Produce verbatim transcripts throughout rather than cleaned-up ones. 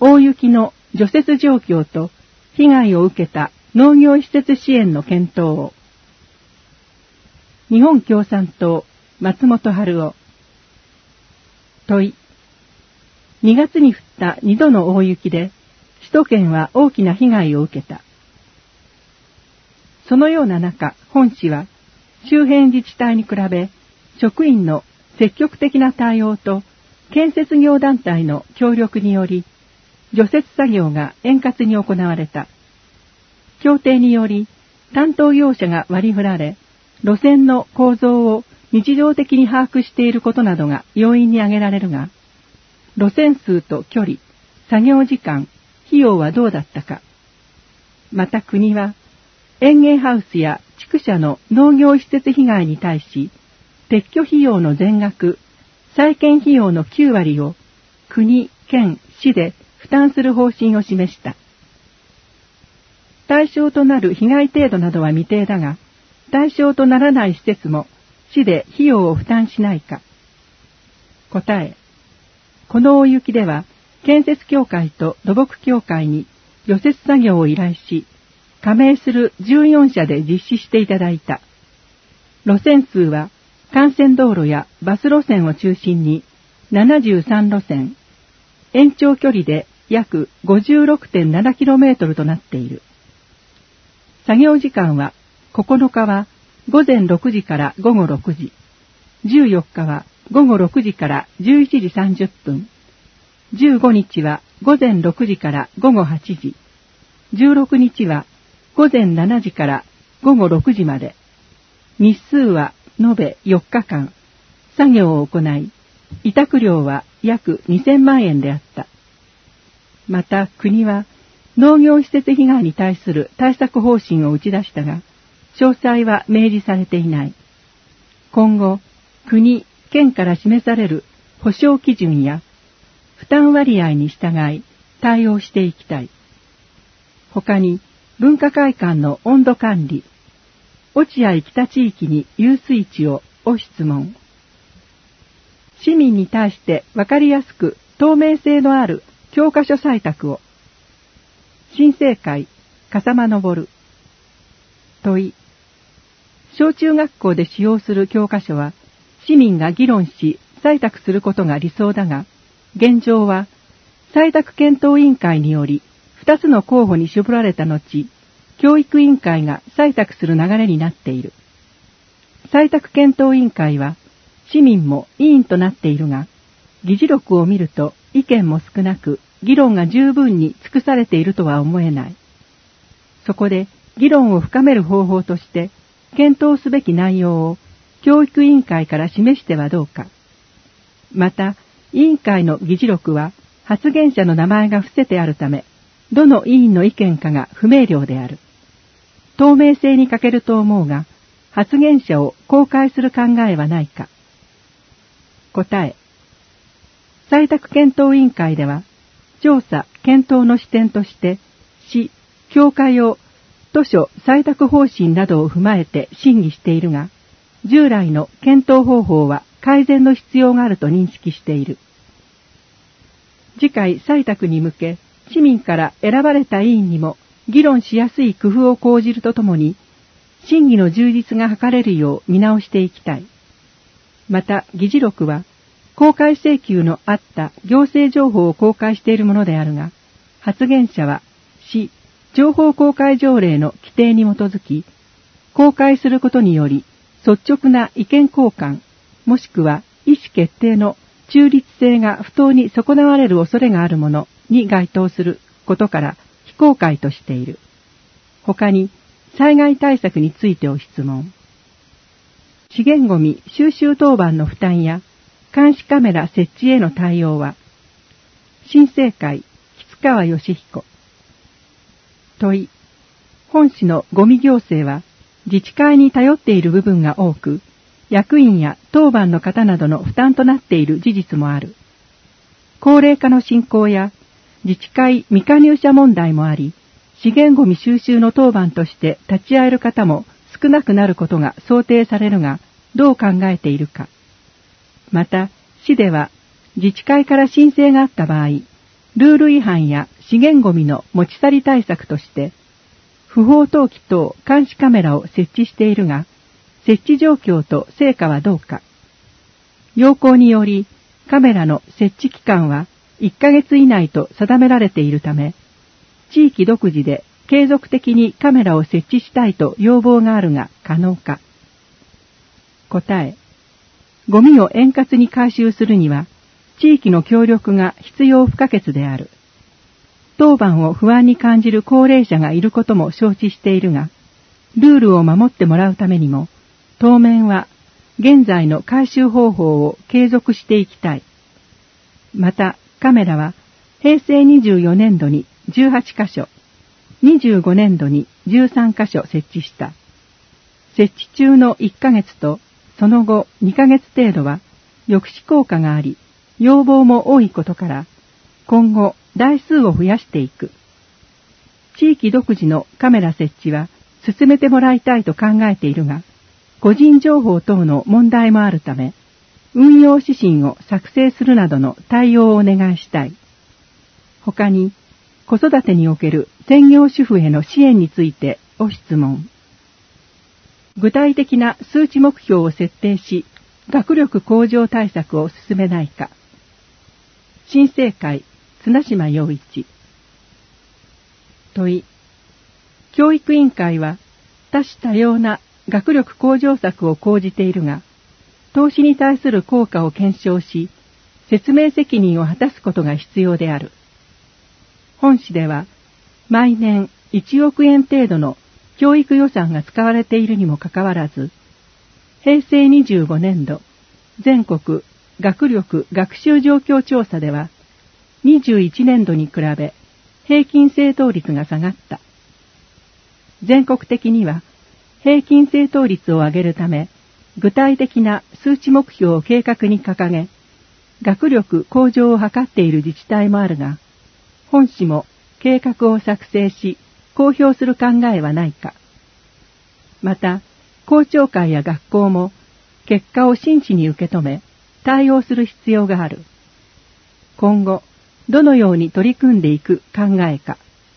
大雪の除雪状況と被害を受けた農業施設支援の検討を。日本共産党松本春夫。問い。にがつに降ったにどの大雪で首都圏は大きな被害を受けた。そのような中、本市は周辺自治体に比べ職員の積極的な対応と建設業団体の協力により除雪作業が円滑に行われた。協定により担当業者が割り振られ、路線の構造を日常的に把握していることなどが要因に挙げられるが、路線数と距離、作業時間、費用はどうだったか。また国は園芸ハウスや畜舎の農業施設被害に対し、撤去費用の全額、再建費用のきゅうわりを国、県、市で負担する方針を示した。対象となる被害程度などは未定だが、対象とならない施設も市で費用を負担しないか。答え。この大雪では、建設協会と土木協会に除雪作業を依頼し、加盟するじゅうよんしゃで実施していただいた。路線数は、幹線道路やバス路線を中心にななじゅうさんろせん、延長距離で約 ごじゅうろくてんななキロメートル となっている。作業時間は、ここのかはごぜんろくじからごごろくじ、じゅうよっかはごごろくじからじゅういちじさんじゅっぷん、じゅうごにちはごぜんろくじからごごはちじ、じゅうろくにちはごぜんしちじからごごろくじまで、日数は延べよっかかん、作業を行い、委託料は約にせんまんえんであった。また国は農業施設被害に対する対策方針を打ち出したが、詳細は明示されていない。今後、国、県から示される保障基準や負担割合に従い対応していきたい。他に、文化会館の温度管理、落合北地域に遊水地をを質問。市民に対して分かりやすく透明性のある教科書採択を。新生会、笠間昇。問い。小中学校で使用する教科書は、市民が議論し採択することが理想だが、現状は、採択検討委員会により、二つの候補に絞られた後、教育委員会が採択する流れになっている。採択検討委員会は、市民も委員となっているが、議事録を見ると意見も少なく、議論が十分に尽くされているとは思えない。そこで、議論を深める方法として、検討すべき内容を教育委員会から示してはどうか。また、委員会の議事録は発言者の名前が伏せてあるため、どの委員の意見かが不明瞭である。透明性に欠けると思うが、発言者を公開する考えはないか。答え。採択検討委員会では、調査・検討の視点として、市、教会を図書採択方針などを踏まえて審議しているが、従来の検討方法は改善の必要があると認識している。次回採択に向け、市民から選ばれた委員にも議論しやすい工夫を講じるとともに、審議の充実が図れるよう見直していきたい。また、議事録は、公開請求のあった行政情報を公開しているものであるが、発言者は市情報公開条例の規定に基づき、公開することにより率直な意見交換、もしくは意思決定の中立性が不当に損なわれる恐れがあるものに該当することから非公開としている。他に、災害対策についてを質問。資源ごみ収集当番の負担や監視カメラ設置への対応は、新生会、吉川義彦。問い。本市のゴミ行政は自治会に頼っている部分が多く、役員や当番の方などの負担となっている事実もある。高齢化の進行や自治会未加入者問題もあり、資源ゴミ収集の当番として立ち会える方も少なくなることが想定されるが、どう考えているか。また、市では自治会から申請があった場合、 ルール違反や資源ごみの持ち去り対策として、不法投棄等監視カメラを設置しているが、設置状況と成果はどうか。要項により、カメラの設置期間はいっかげつ以内と定められているため、地域独自で継続的にカメラを設置したいと要望があるが可能か。答え。ゴミを円滑に回収するには、地域の協力が必要不可欠である。当番を不安に感じる高齢者がいることも承知しているが、ルールを守ってもらうためにも、当面は現在の回収方法を継続していきたい。また、カメラは平成にじゅうよねんどにじゅうはちかしょ、にじゅうごねんどにじゅうさんかしょ設置した。設置中のいっかげつとその後にかげつ程度は抑止効果があり、要望も多いことから、今後台数を増やしていく。地域独自のカメラ設置は進めてもらいたいと考えているが、個人情報等の問題もあるため、運用指針を作成するなどの対応をお願いしたい。他に、子育てにおける専業主婦への支援についてお質問。具体的な数値目標を設定し、学力向上対策を進めないか。新生会、綱島陽一。問い。教育委員会は多種多様な学力向上策を講じているが、投資に対する効果を検証し、説明責任を果たすことが必要である。本市では、毎年いちおくえん程度の教育予算が使われているにもかかわらず、平成にじゅうごねんど全国学力学習状況調査では、にじゅういちねんどに比べ平均正答率が下がった。全国的には平均正答率を上げるため、具体的な数値目標を計画に掲げ、学力向上を図っている自治体もあるが、本市も計画を作成し、公表する考えはないか。また、校長会や学校も結果を真摯に受け止め、対応する必要がある。今後、どのように取り組んでいく考えか。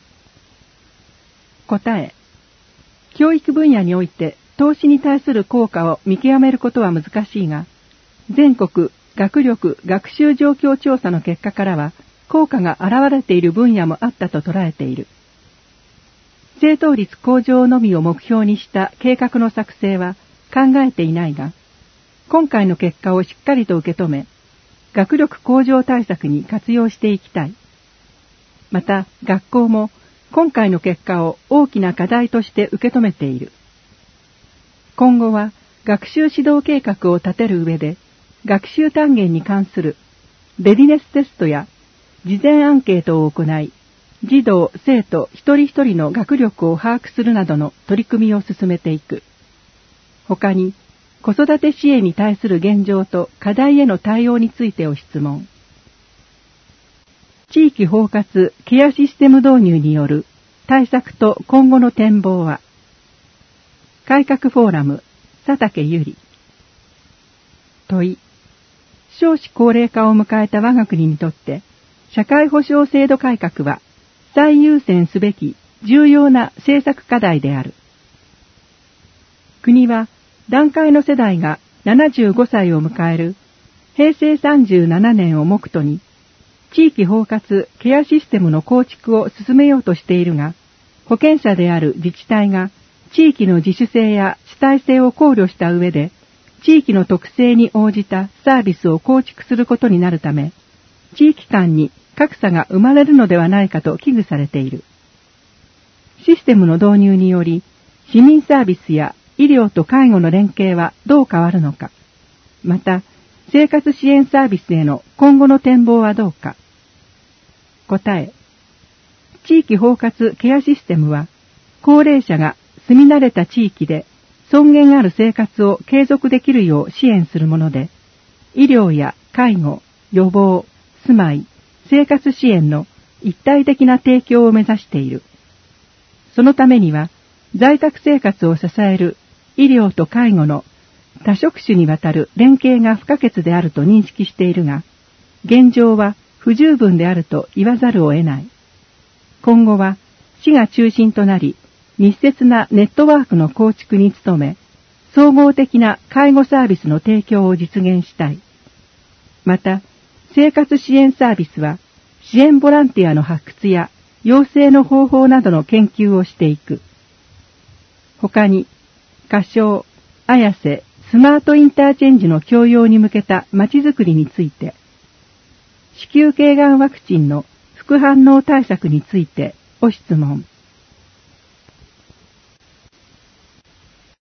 答え。教育分野において投資に対する効果を見極めることは難しいが、全国学力学習状況調査の結果からは効果が現れている分野もあったと捉えている。正答率向上のみを目標にした計画の作成は考えていないが、今回の結果をしっかりと受け止め、学力向上対策に活用していきたい。また、学校も今回の結果を大きな課題として受け止めている。今後は学習指導計画を立てる上で、学習単元に関するレディネステストや事前アンケートを行い、児童・生徒一人一人の学力を把握するなどの取り組みを進めていく。他に、子育て支援に対する現状と課題への対応についてお質問。地域包括ケアシステム導入による対策と今後の展望は。改革フォーラム、佐竹ゆり。問い。少子高齢化を迎えた我が国にとって、社会保障制度改革は最優先すべき重要な政策課題である。国は、団塊の世代がななじゅうごさいを迎える平成さんじゅうななねんを目途に、地域包括ケアシステムの構築を進めようとしているが、保険者である自治体が地域の自主性や主体性を考慮した上で、地域の特性に応じたサービスを構築することになるため、地域間に格差が生まれるのではないかと危惧されている。システムの導入により、市民サービスや医療と介護の連携はどう変わるのか。また、生活支援サービスへの今後の展望はどうか。答え。地域包括ケアシステムは、高齢者が住み慣れた地域で尊厳ある生活を継続できるよう支援するもので、医療や介護、予防、住まい、生活支援の一体的な提供を目指している。そのためには、在宅生活を支える医療と介護の多職種にわたる連携が不可欠であると認識しているが、現状は不十分であると言わざるを得ない。今後は市が中心となり、密接なネットワークの構築に努め、総合的な介護サービスの提供を実現したい。また、生活支援サービスは、支援ボランティアの発掘や養成の方法などの研究をしていく。他に、仮称、綾瀬スマートインターチェンジの供用に向けたまちづくりについて、子宮頸がんワクチンの副反応対策についてご質問。